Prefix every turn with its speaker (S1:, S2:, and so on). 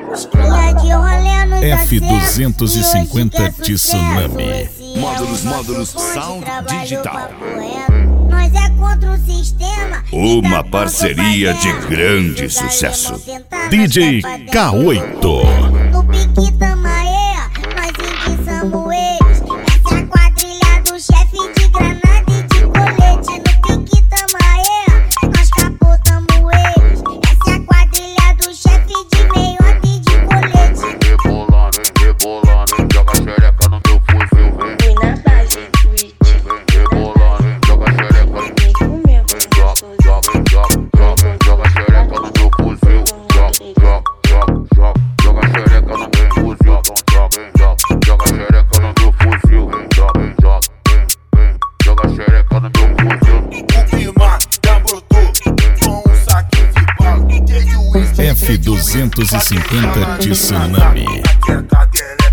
S1: Os cria de rolê nos
S2: F250 Tsunami.
S3: Módulos Sound Digital.
S1: Nós é contra o sistema.
S3: Uma parceria de grande sucesso.
S2: DJ K8.
S1: No pique Tamaê, nós enguiçamos eles. Essa é a quadrilha do chefe de granada e de colete. No pique Tamaê, nós capotamos eles. Essa é a quadrilha do chefe de meiota e de colete.
S4: Rebolando, joga xereca no meu fuzil.
S5: Fui na base, tweet.
S4: Rebolando, joga xereca no meu fuzil. Joga xereca no meu fuzil. Joga xereca no meu fuzil. Joga xereca no meu fuzil. Joga xereca no meu fuzil.
S6: O clima já brotou com um saquinho de bala.
S2: F250 Tsunami.
S6: Quer cadela